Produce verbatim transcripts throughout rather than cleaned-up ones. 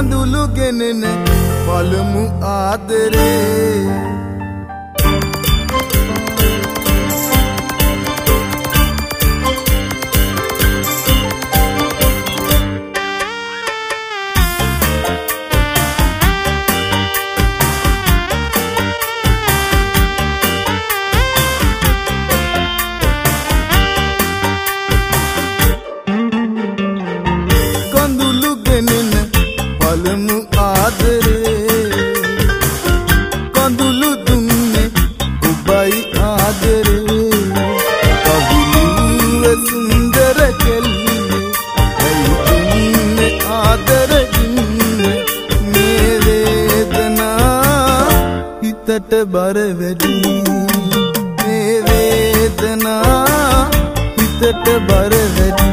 කඳුළු ගෙනෙන පළමු ආදරේ පළමු ආදරේ කඳුළු දුන්නේ ඔබයි ආදරේ කවිලුව සුන්දර කෙල්ලේ ඇයි දුන්නේ ආදරකින් මේ වේදනා හිතට බර වැඩි මේ වේදනා හිතට බර වැඩි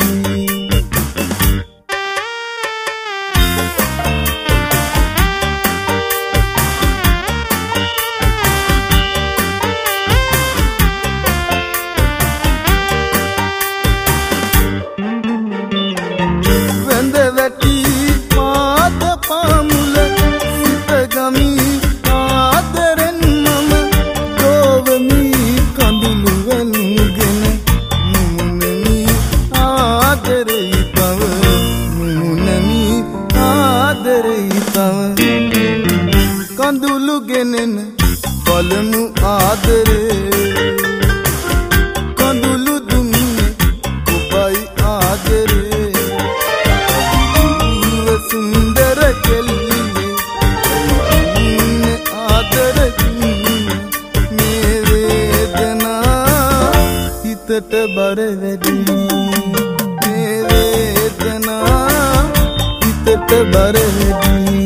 කඳුළු ගෙනෙන පළමු ආදරේ කඳුළු දුන්නේ ඔබයි ආදරේ කවිලුව සුන්දර කෙල්ලේ දුන්නේ ආදරකින් මේ වේදනා හිතට බර වැඩි මේ වේදනා හිතට බර වැඩි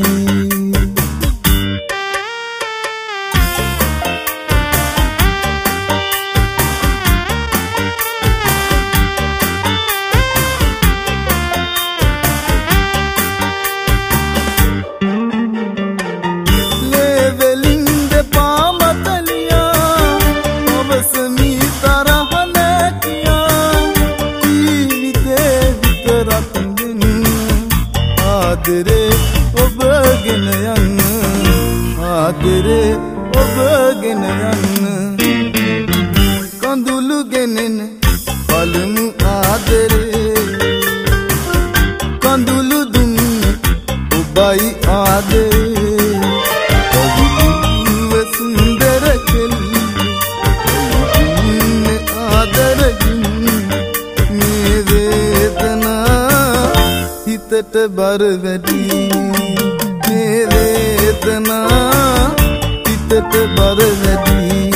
ආදරේ ඔබගෙන යන්න ආදරේ ඔබගෙන යන්න කඳුළු ගෙනෙන පළමු ආදරේ කඳුළු දුන්නේ ඔබයි ආදරේ කවිලුව සුන්දර කෙල්ලේ දුන්නේ ආදරකින් මේ වේදනා හිතට බර වැඩි මේ වේදනා හිතට බර වැඩි